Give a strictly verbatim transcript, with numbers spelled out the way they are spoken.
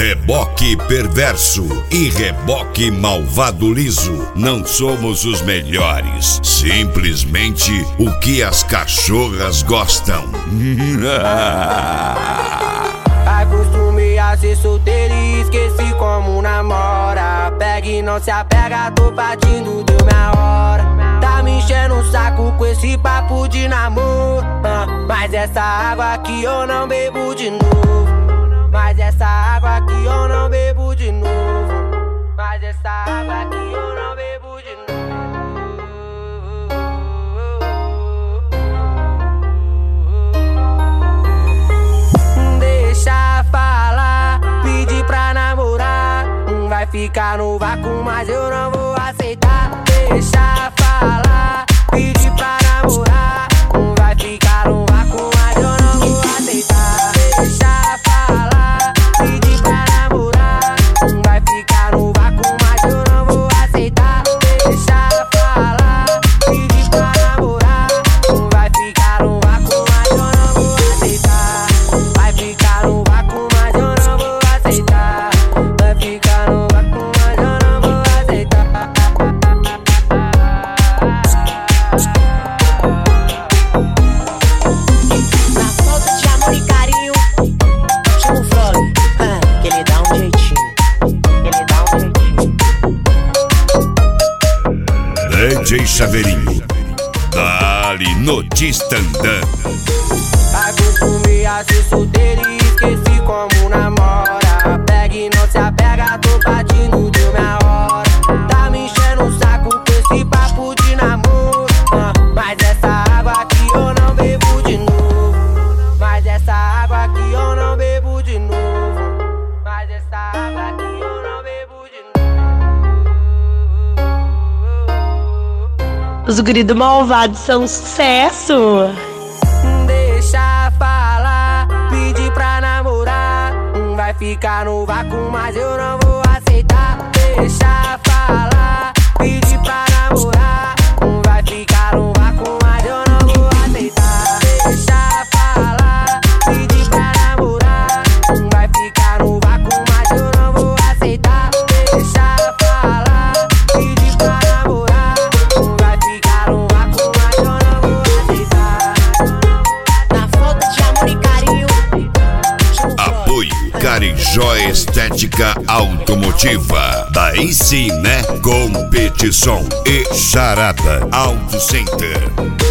Reboque perverso e reboque malvado liso. Não somos os melhores, simplesmente o que as cachorras gostam. Acostumei a ser solteiro e esqueci como namora. Pega e não se apega, tô partindo, deu minha hora. Tá me enchendo o saco com esse papo de namoro, uh, mas essa água aqui eu não bebo de novo. Mas essa água aqui eu não bebo de novo. Mas essa água aqui eu não bebo de novo. Deixa falar, pedir pra namorar. Vai ficar no vácuo, mas eu não vou aceitar. Deixa falar, pedir pra namorar. Vai ficar no vácuo, mas eu não vou aceitar. Deixa falar, pedir pra namorar. Vai ficar no vácuo, mas eu não vou aceitar. Deixa falar, pedir pra namorar. Vai ficar no vácuo, mas eu não vou aceitar. Vai ficar no vácuo, mas eu não vou aceitar. Vai ficar no vácuo, mas eu não vou aceitar. Na falta de amor e carinho, chama o Frog, ah, que ele dá um jeitinho. Ele dá um jeitinho. D J Chaveirinho, dali no Distandã. Acostumei a ser solteiro e esqueci como namora. Pega e não se apega, tô partindo, deu minha hora. Tá me enchendo o saco com esse papo de namoro, uh, mas essa água aqui eu não bebo de novo. Mas essa água aqui eu não bebo de novo. Mas essa água aqui eu não bebo de novo. Os guri do Malvado são um sucesso. Deixa falar, pedir pra namorar. Vai ficar no vácuo, mas eu não vou aceitar. Deixa falar, pedir pra namorar. Vai ficar no vácuo, mas eu não vou aceitar. Deixa falar, pedir pra namorar. Vai ficar no vácuo, mas eu não vou aceitar. Deixa falar, pedir pra namorar. Vai ficar no vácuo, mas eu não vou aceitar. Na falta de amor e carinho, chama o Frog. Apoio Carijó Estética Automotiva. Daí sim, né? Competição e Charada Auto Center.